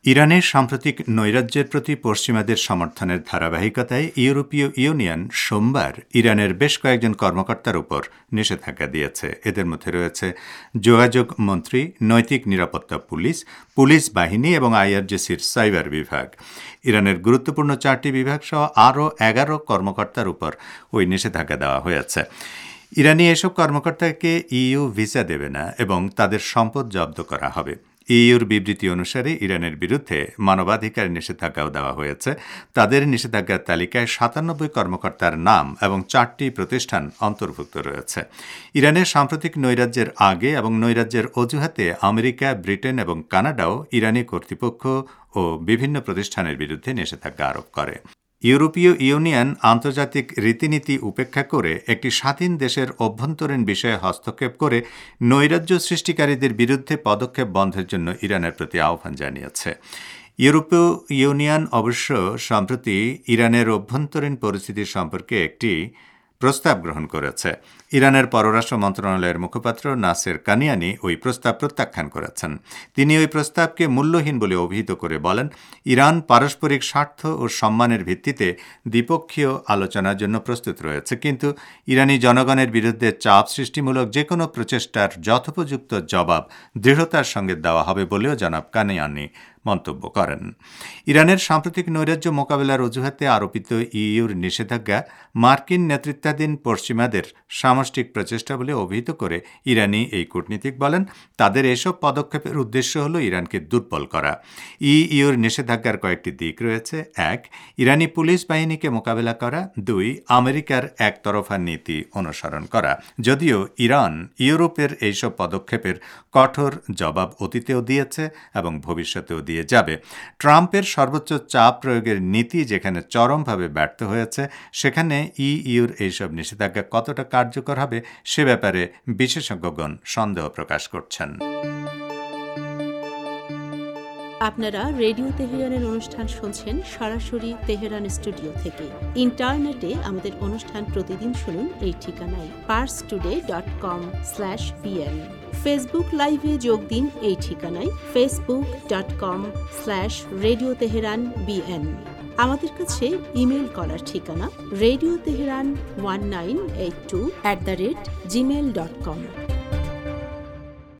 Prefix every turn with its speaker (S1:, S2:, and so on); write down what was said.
S1: ইরানের সাম্প্রতিক নৈরাজ্যের প্রতি পশ্চিমাদের সমর্থনের ধারাবাহিকতায় ইউরোপীয় ইউনিয়ন সোমবার ইরানের বেশ কয়েকজন কর্মকর্তার উপর নিষেধাজ্ঞা দিয়েছে। এদের মধ্যে রয়েছে যোগাযোগ মন্ত্রী, নৈতিক নিরাপত্তা পুলিশ, পুলিশ বাহিনী এবং আইআরজিসির সাইবার বিভাগ। ইরানের গুরুত্বপূর্ণ 4টি বিভাগ সহ আরও 11 কর্মকর্তার উপর ওই নিষেধাজ্ঞা দেওয়া হয়েছে। ইরানি এসব কর্মকর্তাকে ইইউ ভিসা দেবে না এবং তাদের সম্পদ জব্দ করা হবে। ইইউর বিবৃতি অনুসারে ইরানের বিরুদ্ধে মানবাধিকার নিষেধাজ্ঞাও দেওয়া হয়েছে। তাদের নিষেধাজ্ঞার তালিকায় 97 কর্মকর্তার নাম এবং 4টি প্রতিষ্ঠান অন্তর্ভুক্ত রয়েছে। ইরানের সাম্প্রতিক নৈরাজ্যের আগে এবং নৈরাজ্যের অজুহাতে আমেরিকা, ব্রিটেন এবং কানাডাও ইরানি কর্তৃপক্ষ ও বিভিন্ন প্রতিষ্ঠানের বিরুদ্ধে নিষেধাজ্ঞা আরোপ করে। ইউরোপীয় ইউনিয়ন আন্তর্জাতিক রীতিনীতি উপেক্ষা করে একটি স্বাধীন দেশের অভ্যন্তরীণ বিষয়ে হস্তক্ষেপ করে নৈরাজ্য সৃষ্টিকারীদের বিরুদ্ধে পদক্ষেপ বন্ধের জন্য ইরানের প্রতি আহ্বান জানিয়েছে। ইউরোপীয় ইউনিয়ন অবশ্য সম্প্রতি ইরানের অভ্যন্তরীণ পরিস্থিতি সম্পর্কে একটি প্রস্তাব গ্রহণ করেছে। ইরানের পররাষ্ট্র মন্ত্রণালয়ের মুখপাত্র নাসের কানিয়ানি ওই প্রস্তাব প্রত্যাখ্যান করেছেন। তিনি ওই প্রস্তাবকে মূল্যহীন বলে অভিহিত করে বলেন, ইরান পারস্পরিক স্বার্থ ও সম্মানের ভিত্তিতে দ্বিপক্ষীয় আলোচনার জন্য প্রস্তুত রয়েছে, কিন্তু ইরানি জনগণের বিরুদ্ধে চাপ সৃষ্টিমূলক যে কোনো প্রচেষ্টার যথোপযুক্ত জবাব দৃঢ়তার সঙ্গে দেওয়া হবে বলেও জনাব কানিয়ানি মন্তব্য করেন। ইরানের সাম্প্রতিক নৈরাজ্য মোকাবেলার অজুহাতে আরোপিত ইইউর নিষেধাজ্ঞা মার্কিন নেতৃত্বাধীন পশ্চিমাদের সামষ্টিক প্রচেষ্টা বলে অভিহিত করে ইরানি এই কূটনীতিক বলেন, তাদের এসব পদক্ষেপের উদ্দেশ্য হল ইরানকে দুর্বল করা। ইইউর নিষেধাজ্ঞার কয়েকটি দিক রয়েছে। 1. ইরানি পুলিশ বাহিনীকে মোকাবেলা করা। 2. আমেরিকার একতরফা নীতি অনুসরণ করা। যদিও ইরান ইউরোপের এইসব পদক্ষেপের কঠোর জবাব অতীতেও দিয়েছে এবং ভবিষ্যতেও দিয়ে যাবে। ট্রাম্পের সর্বোচ্চ চাপ প্রয়োগের নীতি যেখানে চরমভাবে ব্যর্থ হয়েছে, সেখানে ইইউর এইসব নিষেধাজ্ঞা কতটা কার্যকর হবে সে ব্যাপারে বিশেষজ্ঞগণ সন্দেহ প্রকাশ করছেন।
S2: আপনারা রেডিও তেহরানের অনুষ্ঠান শুনছেন সরাসরি তেহরান স্টুডিও থেকে। ইন্টারনেটে আমাদের অনুষ্ঠান প্রতিদিন শুনুন এই ঠিকানায় parstoday.com/vn। ফেসবুক লাইভে যোগ দিন এই ঠিকানায় facebook.com/radio tehran bn। আমাদের কাছে ইমেল করার ঠিকানা radioteheran1982@gmail.com।